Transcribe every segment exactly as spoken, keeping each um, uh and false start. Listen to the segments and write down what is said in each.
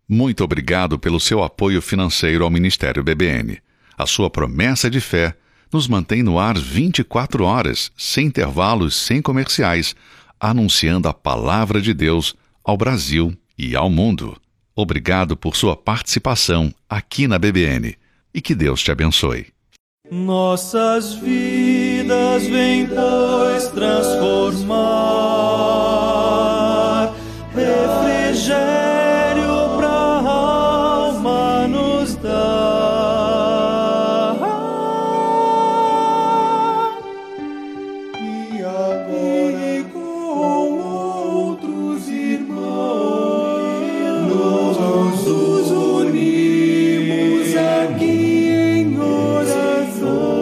Muito obrigado pelo seu apoio financeiro ao Ministério B B N. A sua promessa de fé nos mantém no ar vinte e quatro horas, sem intervalos, sem comerciais, anunciando a palavra de Deus ao Brasil e ao mundo. Obrigado por sua participação aqui na B B N e que Deus te abençoe. Nossas vidas vem, pois, transformar, refrigério pra alma nos dar. E agora com outros irmãos nos unimos aqui em oração.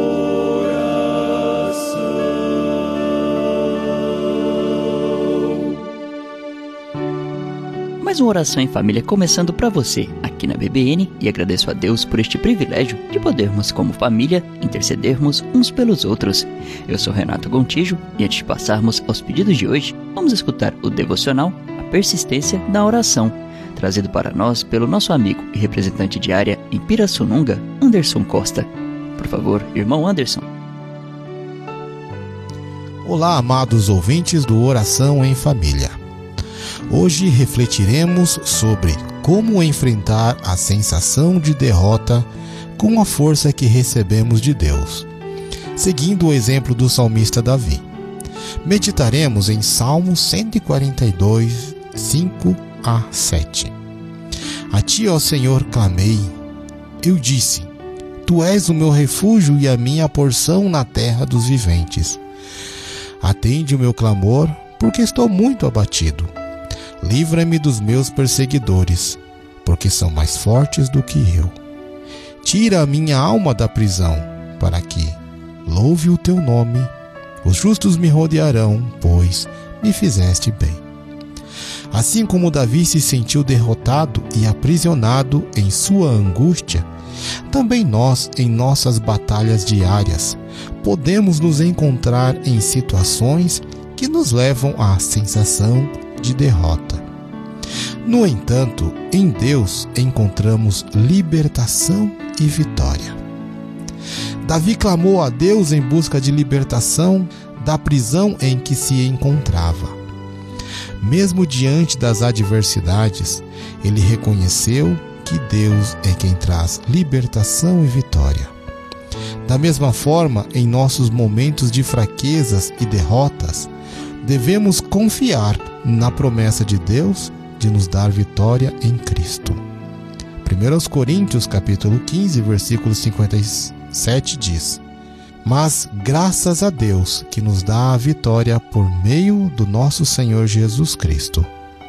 Mais uma oração em família começando para você aqui na B B N, e agradeço a Deus por este privilégio de podermos, como família, intercedermos uns pelos outros. Eu sou Renato Gontijo e antes de passarmos aos pedidos de hoje, vamos escutar o devocional A Persistência da Oração, trazido para nós pelo nosso amigo e representante de área em Pirassununga, Anderson Costa. Por favor, irmão Anderson. Olá, amados ouvintes do Oração em Família. Hoje refletiremos sobre como enfrentar a sensação de derrota com a força que recebemos de Deus, seguindo o exemplo do salmista Davi. Meditaremos em Salmo cento e quarenta e dois, cinco a sete. A ti, ó Senhor, clamei. Eu disse, Tu és o meu refúgio e a minha porção na terra dos viventes. Atende o meu clamor, porque estou muito abatido. Livra-me dos meus perseguidores, porque são mais fortes do que eu. Tira a minha alma da prisão, para que louve o teu nome. Os justos me rodearão, pois me fizeste bem. Assim como Davi se sentiu derrotado e aprisionado em sua angústia, também nós, em nossas batalhas diárias, podemos nos encontrar em situações que nos levam à sensação de derrota. No entanto, em Deus encontramos libertação e vitória. Davi clamou a Deus em busca de libertação da prisão em que se encontrava. Mesmo diante das adversidades, ele reconheceu que Deus é quem traz libertação e vitória. Da mesma forma, em nossos momentos de fraquezas e derrotas, devemos confiar na promessa de Deus de nos dar vitória em Cristo. primeira Coríntios capítulo quinze, versículo cinquenta e sete diz: Mas graças a Deus que nos dá a vitória por meio do nosso Senhor Jesus Cristo.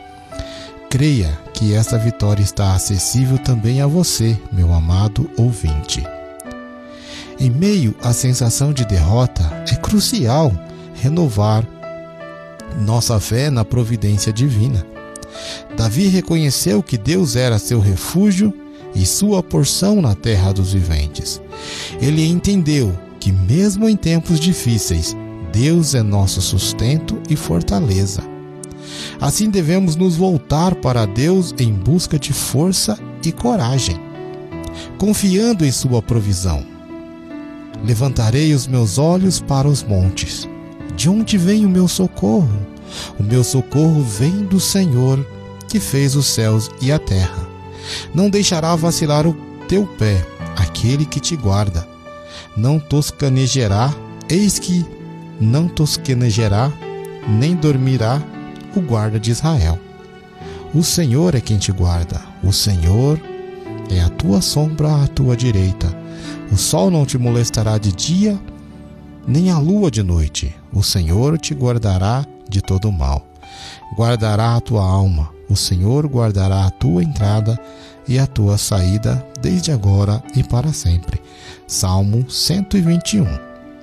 Creia que esta vitória está acessível também a você, meu amado ouvinte. Em meio à sensação de derrota, é crucial renovar nossa fé na providência divina. Davi reconheceu que Deus era seu refúgio e sua porção na terra dos viventes. Ele entendeu que mesmo em tempos difíceis, Deus é nosso sustento e fortaleza. Assim devemos nos voltar para Deus em busca de força e coragem, confiando em sua provisão. Levantarei os meus olhos para os montes. De onde vem o meu socorro? O meu socorro vem do Senhor, que fez os céus e a terra. Não deixará vacilar o teu pé, aquele que te guarda. Não toscanejará, eis que não toscanejará, nem dormirá o guarda de Israel. O Senhor é quem te guarda. O Senhor é a tua sombra à tua direita. O sol não te molestará de dia, nem a lua de noite. O Senhor te guardará de todo mal. Guardará a tua alma. O Senhor guardará a tua entrada e a tua saída, desde agora e para sempre. Salmo cento e vinte e um.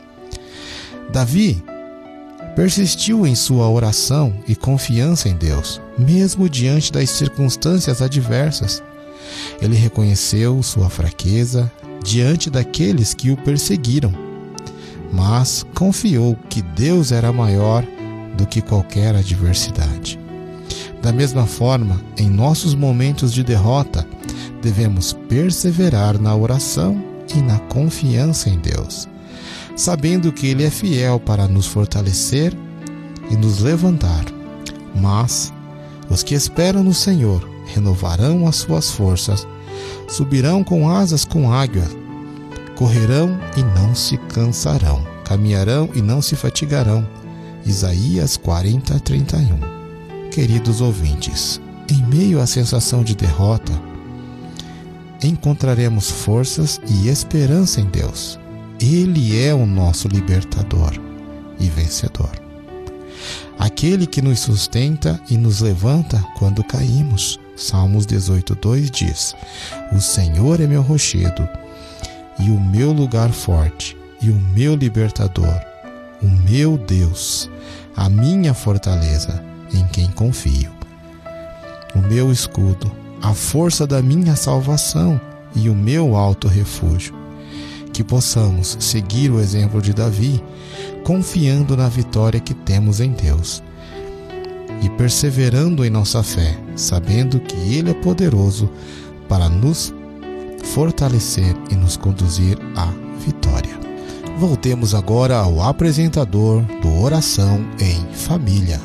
Davi persistiu em sua oração e confiança em Deus, mesmo diante das circunstâncias adversas. Ele reconheceu sua fraqueza diante daqueles que o perseguiram, mas confiou que Deus era maior do que qualquer adversidade. Da mesma forma, em nossos momentos de derrota, devemos perseverar na oração e na confiança em Deus, sabendo que Ele é fiel para nos fortalecer e nos levantar. Mas os que esperam no Senhor renovarão as suas forças, subirão com asas com águia, correrão e não se cansarão, caminharão e não se fatigarão. Isaías quarenta, trinta e um. Queridos ouvintes, em meio à sensação de derrota, encontraremos forças e esperança em Deus. Ele é o nosso libertador e vencedor. Aquele que nos sustenta e nos levanta quando caímos. Salmos dezoito, dois diz: O Senhor é meu rochedo e o meu lugar forte e o meu libertador, o meu Deus, a minha fortaleza, em quem confio. O meu escudo, a força da minha salvação e o meu alto refúgio. Que possamos seguir o exemplo de Davi, confiando na vitória que temos em Deus e perseverando em nossa fé, sabendo que Ele é poderoso para nos fortalecer e nos conduzir à vitória. Voltemos agora ao apresentador do Oração em Família.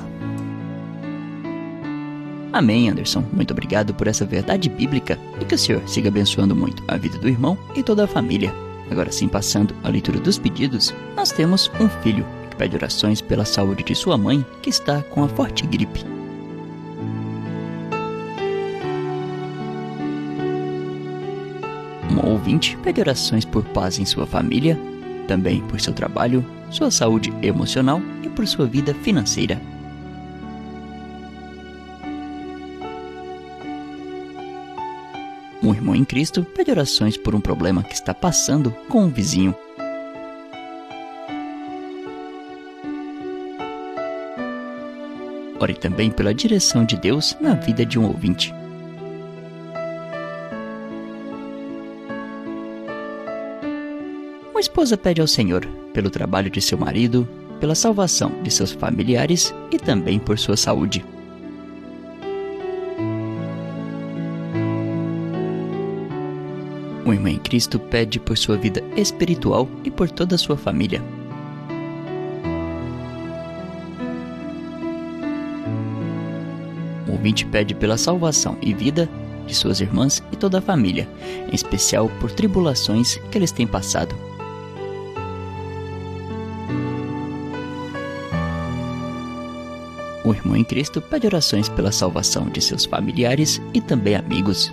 Amém, Anderson. Muito obrigado por essa verdade bíblica e que o Senhor siga abençoando muito a vida do irmão e toda a família. Agora sim, passando à leitura dos pedidos, nós temos um filho que pede orações pela saúde de sua mãe, que está com a forte gripe. Um ouvinte pede orações por paz em sua família, também por seu trabalho, sua saúde emocional e por sua vida financeira. Um irmão em Cristo pede orações por um problema que está passando com um vizinho. Ore também pela direção de Deus na vida de um ouvinte. Uma esposa pede ao Senhor pelo trabalho de seu marido, pela salvação de seus familiares e também por sua saúde. Um irmão em Cristo pede por sua vida espiritual e por toda a sua família. Um ouvinte pede pela salvação e vida de suas irmãs e toda a família, em especial por tribulações que eles têm passado. O irmão em Cristo pede orações pela salvação de seus familiares e também amigos.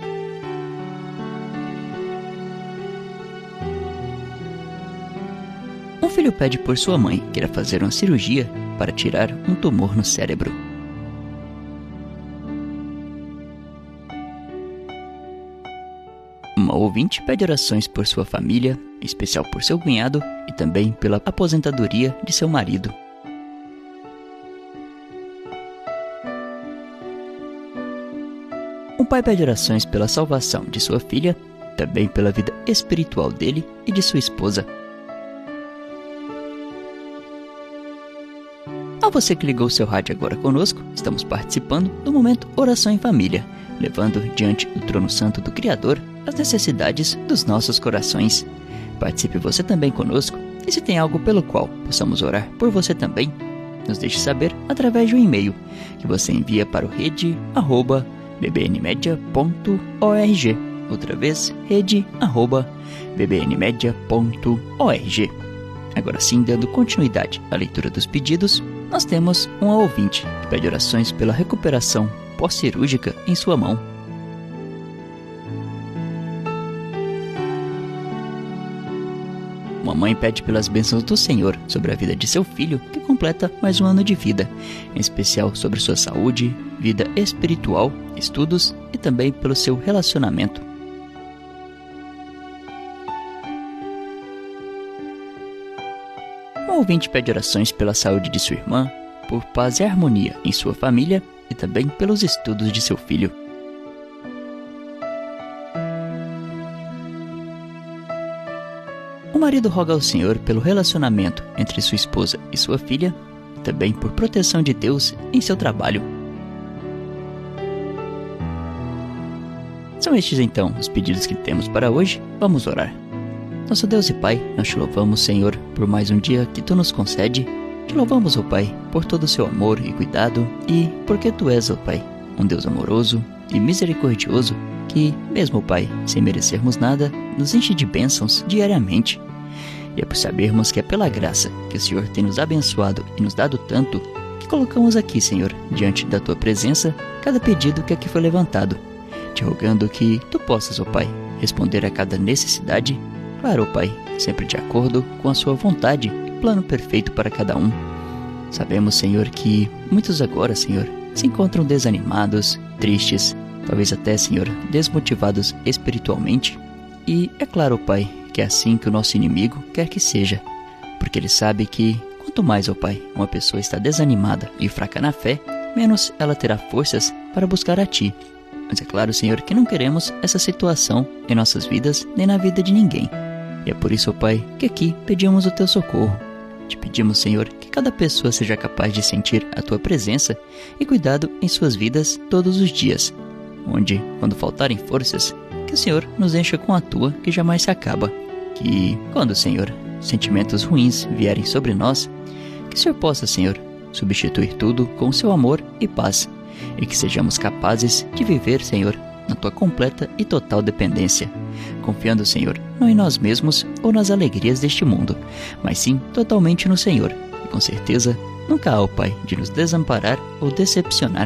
Um filho pede por sua mãe que irá fazer uma cirurgia para tirar um tumor no cérebro. Uma ouvinte pede orações por sua família, em especial por seu cunhado e também pela aposentadoria de seu marido. Um pai pede orações pela salvação de sua filha, também pela vida espiritual dele e de sua esposa. A você que ligou seu rádio agora conosco, estamos participando do momento Oração em Família, levando diante do trono santo do Criador as necessidades dos nossos corações. Participe você também conosco, e se tem algo pelo qual possamos orar por você também, nos deixe saber através de um e-mail que você envia para o rede arroba b b n media ponto org. Outra vez, rede arroba b b n media ponto org. Agora sim, dando continuidade à leitura dos pedidos, nós temos um ouvinte que pede orações pela recuperação pós-cirúrgica em sua mão. Uma mãe pede pelas bênçãos do Senhor sobre a vida de seu filho, que completa mais um ano de vida, em especial sobre sua saúde, vida espiritual, estudos e também pelo seu relacionamento. Um ouvinte pede orações pela saúde de sua irmã, por paz e harmonia em sua família e também pelos estudos de seu filho. O marido roga ao Senhor pelo relacionamento entre sua esposa e sua filha, e também por proteção de Deus em seu trabalho. São estes então os pedidos que temos para hoje. Vamos orar. Nosso Deus e Pai, nós te louvamos, Senhor, por mais um dia que Tu nos concede. Te louvamos, ó Pai, por todo o Seu amor e cuidado e porque Tu és, ó Pai, um Deus amoroso e misericordioso que, mesmo, Pai, sem merecermos nada, nos enche de bênçãos diariamente. E é por sabermos que é pela graça que o Senhor tem nos abençoado e nos dado tanto que colocamos aqui, Senhor, diante da Tua presença, cada pedido que aqui foi levantado, te rogando que Tu possas, ó Pai, responder a cada necessidade, claro, ó Pai, sempre de acordo com a Sua vontade e plano perfeito para cada um. Sabemos, Senhor, que muitos agora, Senhor, se encontram desanimados, tristes, talvez até, Senhor, desmotivados espiritualmente. E é claro, Pai, que é assim que o nosso inimigo quer que seja, porque ele sabe que quanto mais, ó Pai, uma pessoa está desanimada e fraca na fé, menos ela terá forças para buscar a Ti. Mas é claro, Senhor, que não queremos essa situação em nossas vidas nem na vida de ninguém. E é por isso, ó Pai, que aqui pedimos o Teu socorro. Te pedimos, Senhor, que cada pessoa seja capaz de sentir a Tua presença e cuidado em suas vidas todos os dias, onde, quando faltarem forças, que o Senhor nos encha com a Tua que jamais se acaba. Que, quando, Senhor, sentimentos ruins vierem sobre nós, que o Senhor possa, Senhor, substituir tudo com o Seu amor e paz, e que sejamos capazes de viver, Senhor, na Tua completa e total dependência, confiando, Senhor, não em nós mesmos ou nas alegrias deste mundo, mas sim totalmente no Senhor, e com certeza nunca há, ó Pai, de nos desamparar ou decepcionar.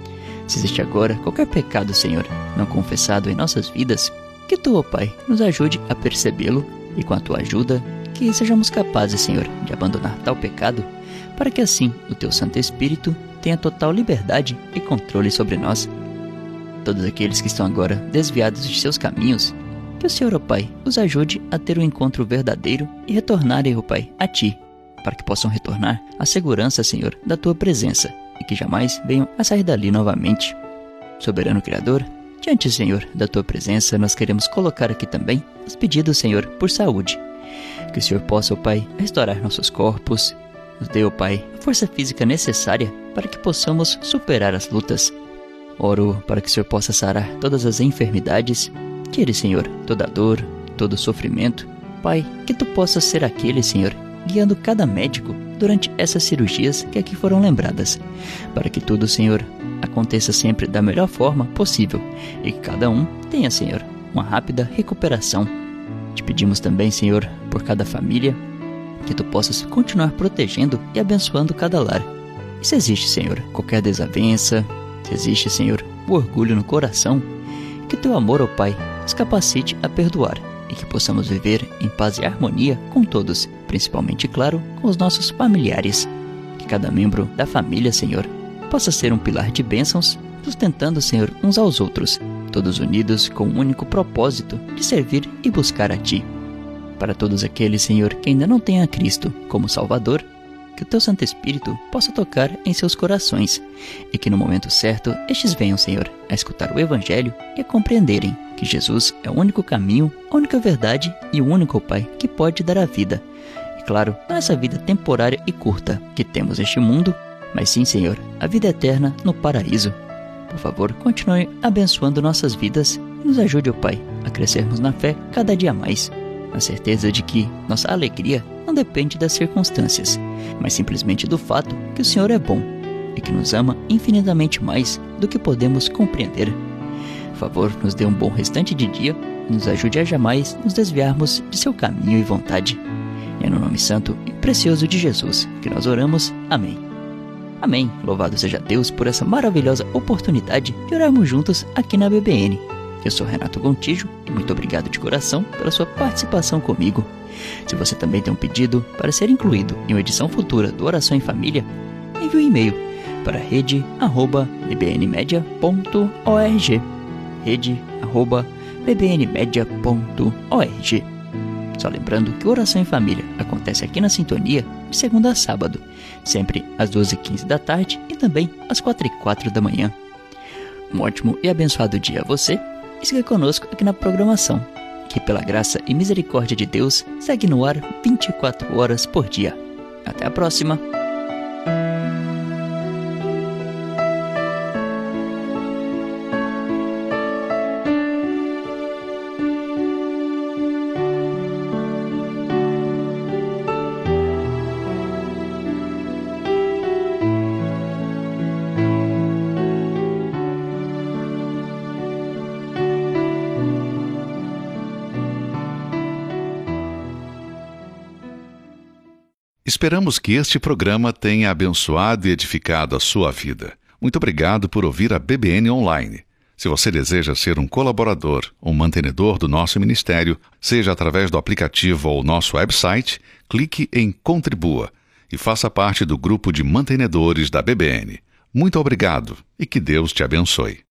Se existe agora qualquer pecado, Senhor, não confessado em nossas vidas, que Tu, ó Pai, nos ajude a percebê-lo e com a Tua ajuda, que sejamos capazes, Senhor, de abandonar tal pecado, para que assim o Teu Santo Espírito tenha total liberdade e controle sobre nós. Todos aqueles que estão agora desviados de seus caminhos, que o Senhor, ó Pai, os ajude a ter um encontro verdadeiro e retornarem, ó Pai, a Ti, para que possam retornar à segurança, Senhor, da Tua presença e que jamais venham a sair dali novamente. Soberano Criador, diante, Senhor, da Tua presença, nós queremos colocar aqui também os pedidos, Senhor, por saúde. Que o Senhor possa, ó Pai, restaurar nossos corpos, nos dê, ó Pai, a força física necessária para que possamos superar as lutas. Oro para que o Senhor possa sarar todas as enfermidades, tire, Senhor, toda a dor, todo o sofrimento. Pai, que Tu possas ser aquele, Senhor, guiando cada médico durante essas cirurgias que aqui foram lembradas, para que tudo, Senhor, aconteça sempre da melhor forma possível e que cada um tenha, Senhor, uma rápida recuperação. Te pedimos também, Senhor, por cada família, que Tu possas continuar protegendo e abençoando cada lar. E se existe, Senhor, qualquer desavença, se existe, Senhor, o orgulho no coração, que Teu amor, ó Pai, nos capacite a perdoar e que possamos viver em paz e harmonia com todos, principalmente, claro, com os nossos familiares. Que cada membro da família, Senhor, possa ser um pilar de bênçãos, sustentando, Senhor, uns aos outros, todos unidos com o único propósito de servir e buscar a Ti. Para todos aqueles, Senhor, que ainda não têm a Cristo como Salvador, que o Teu Santo Espírito possa tocar em seus corações e que no momento certo estes venham, Senhor, a escutar o Evangelho e a compreenderem que Jesus é o único caminho, a única verdade e o único, Pai, que pode dar a vida. E claro, não essa vida temporária e curta que temos neste mundo, mas sim, Senhor, a vida eterna no paraíso. Por favor, continue abençoando nossas vidas e nos ajude, ó Pai, a crescermos na fé cada dia mais, na certeza de que nossa alegria não depende das circunstâncias, mas simplesmente do fato que o Senhor é bom e que nos ama infinitamente mais do que podemos compreender. Por favor, nos dê um bom restante de dia e nos ajude a jamais nos desviarmos de Seu caminho e vontade. É no nome santo e precioso de Jesus que nós oramos. Amém. Amém. Louvado seja Deus por essa maravilhosa oportunidade de orarmos juntos aqui na B B N. Eu sou Renato Gontijo e muito obrigado de coração pela sua participação comigo. Se você também tem um pedido para ser incluído em uma edição futura do Oração em Família, envie um e-mail para rede arroba b b n media ponto org rede arroba b b n media ponto org. Só lembrando que Oração em Família acontece aqui na Sintonia de segunda a sábado, sempre às doze e quinze da tarde e também às quatro e quatro da manhã. Um ótimo e abençoado dia a você e siga conosco aqui na programação, que pela graça e misericórdia de Deus segue no ar vinte e quatro horas por dia. Até a próxima! Esperamos que este programa tenha abençoado e edificado a sua vida. Muito obrigado por ouvir a B B N Online. Se você deseja ser um colaborador, um mantenedor do nosso ministério, seja através do aplicativo ou nosso website, clique em Contribua e faça parte do grupo de mantenedores da B B N. Muito obrigado e que Deus te abençoe.